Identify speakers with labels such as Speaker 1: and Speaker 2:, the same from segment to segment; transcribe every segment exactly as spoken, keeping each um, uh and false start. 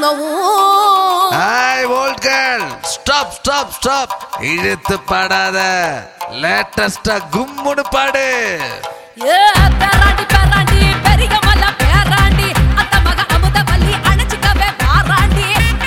Speaker 1: உணவும்.
Speaker 2: Hey old girl, stop stop stop. இழுத்து பாடாத, லேட்டஸ்டா கும்முடு பாடு.
Speaker 1: ஏ பேராண்டி பேராண்டி பெரிய மல்ல பேராண்டி அத்த மக அமுத வள்ளி அணைச்சிக்கவே பாராண்டி.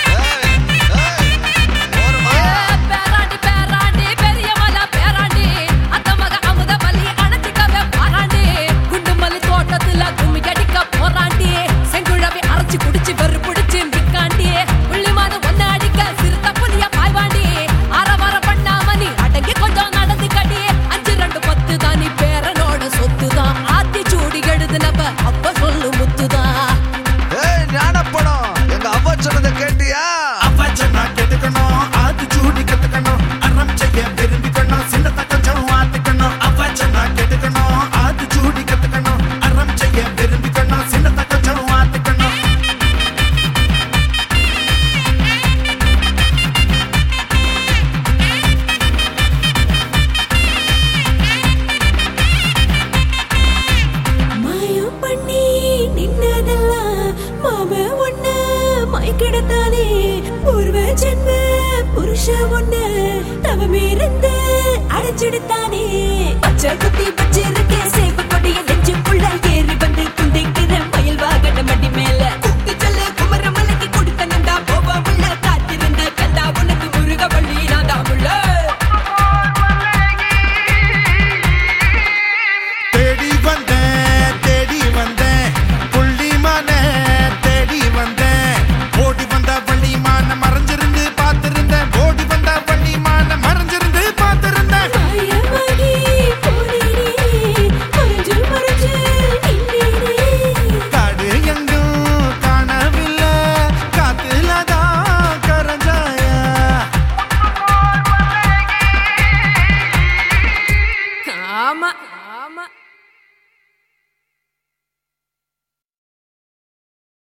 Speaker 1: பேராண்டி பேராண்டி பெரிய மல்ல பேராண்டி அத்த மக அமுத வள்ளி அணைச்சிக்கவே பாராண்டி. குண்டு மல்லி தோட்டத்துல கும்மி கடிக்க போராண்டி. செங்குழவி அரைச்சு குடிச்சு வெறு புடிச்சு நிக்காண்டி. புள்ளிமாது ஒன்னு அடிக்க சிறுத்த புலிய பாய்வாண்டி. அரை வர பண்ணாம நீ அடங்கி கொஞ்சம் நடந்து கடி. அஞ்சு ரெண்டு பத்து தான் நீ பேரனோட சொத்துதான். ஆத்தி சூடி எழுதுனப்ப அப்ப சொல்லு முத்துதான்.
Speaker 2: ஏய் ஞானப்படம், எங்க அவ்வா சொன்னதை கேட்டியா?
Speaker 3: அவ்வா சொன்னா கேட்டுக்கணும், ஆத்தி சூடி கத்துக்கணும், அறம் செய்ய விரும்பிக்கணும், சின்னத்தை கொஞ்சம் ஆத்துக்கணும். அவ்வா சொன்னா கேட்டுக்கணும், ஆத்தி சூடி கத்துக்கணும், அறம் செய்ய விரும்பிக்கணும், சின்னத்தை கொஞ்சம் ஆத்துக்கணும்.
Speaker 1: மாயம் பண்ணி நின்னதெல்லாம் மாம ஒண்ணு மயக்கிடத்தானே. பூர்வ ஜென்ம புருஷ ஒண்ணு தவமிருந்து அடைச்சிடுத்தானே. பச்சை குத்தி பச்சிருக்கே சேப்பு கொடிய நெஞ்சுக்குள்ள